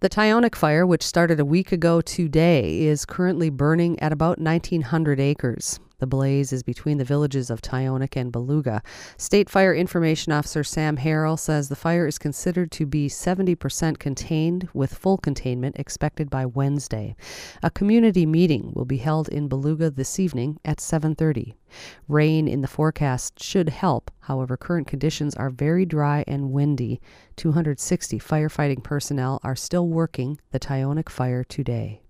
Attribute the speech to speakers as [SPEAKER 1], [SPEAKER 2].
[SPEAKER 1] The Tyonek fire, which started a week ago today, is currently burning at about 1,900 acres. The blaze is between the villages of Tyonek and Beluga. State Fire Information Officer Sam Harrell says the fire is considered to be 70% contained, with full containment expected by Wednesday. A community meeting will be held in Beluga this evening at 7:30. Rain in the forecast should help. However, current conditions are very dry and windy. 260 firefighting personnel are still working the Tyonek fire today.